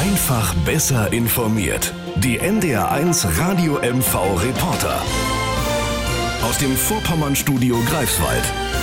Einfach besser informiert. Die NDR1 Radio MV Reporter. Aus dem Vorpommern-Studio Greifswald.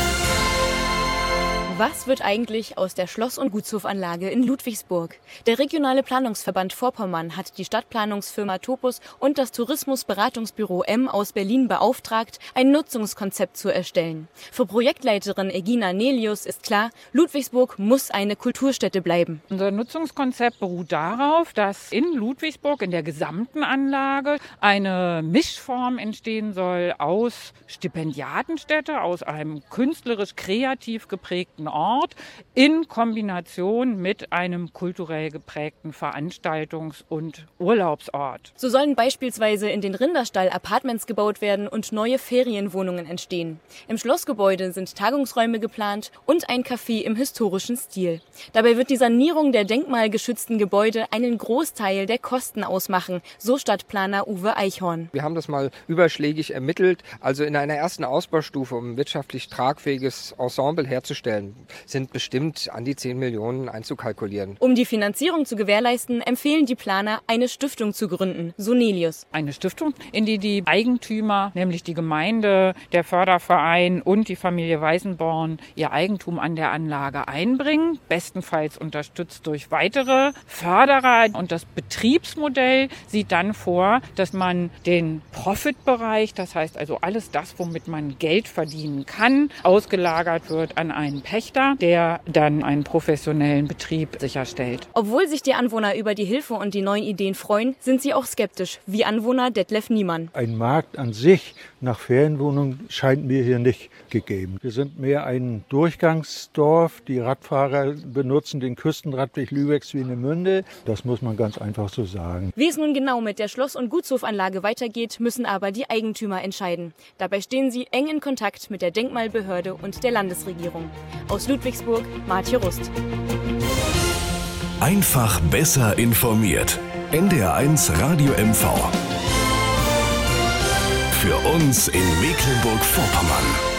Was wird eigentlich aus der Schloss- und Gutshofanlage in Ludwigsburg? Der regionale Planungsverband Vorpommern hat die Stadtplanungsfirma Topus und das Tourismusberatungsbüro M aus Berlin beauftragt, ein Nutzungskonzept zu erstellen. Für Projektleiterin Egina Nelius ist klar, Ludwigsburg muss eine Kulturstätte bleiben. Unser Nutzungskonzept beruht darauf, dass in Ludwigsburg in der gesamten Anlage eine Mischform entstehen soll aus Stipendiatenstätte, aus einem künstlerisch-kreativ geprägten Ort in Kombination mit einem kulturell geprägten Veranstaltungs- und Urlaubsort. So sollen beispielsweise in den Rinderstall Apartments gebaut werden und neue Ferienwohnungen entstehen. Im Schlossgebäude sind Tagungsräume geplant und ein Café im historischen Stil. Dabei wird die Sanierung der denkmalgeschützten Gebäude einen Großteil der Kosten ausmachen, so Stadtplaner Uwe Eichhorn. Wir haben das mal überschlägig ermittelt. Also in einer ersten Ausbaustufe, um ein wirtschaftlich tragfähiges Ensemble herzustellen, sind bestimmt an die 10 Millionen einzukalkulieren. Um die Finanzierung zu gewährleisten, empfehlen die Planer, eine Stiftung zu gründen, so Nelius. Eine Stiftung, in die die Eigentümer, nämlich die Gemeinde, der Förderverein und die Familie Weißenborn, ihr Eigentum an der Anlage einbringen, bestenfalls unterstützt durch weitere Förderer. Und das Betriebsmodell sieht dann vor, dass man den Profitbereich, das heißt also alles das, womit man Geld verdienen kann, ausgelagert wird an einen Pächter, der dann einen professionellen Betrieb sicherstellt. Obwohl sich die Anwohner über die Hilfe und die neuen Ideen freuen, sind sie auch skeptisch, wie Anwohner Detlef Niemann. Ein Markt an sich nach Ferienwohnungen scheint mir hier nicht gegeben. Wir sind mehr ein Durchgangsdorf. Die Radfahrer benutzen den Küstenradweg Lübeck-Swinemünde. Das muss man ganz einfach so sagen. Wie es nun genau mit der Schloss- und Gutshofanlage weitergeht, müssen aber die Eigentümer entscheiden. Dabei stehen sie eng in Kontakt mit der Denkmalbehörde und der Landesregierung. Aus Ludwigsburg, Martje Rust. Einfach besser informiert. NDR1 Radio MV. Für uns in Mecklenburg-Vorpommern.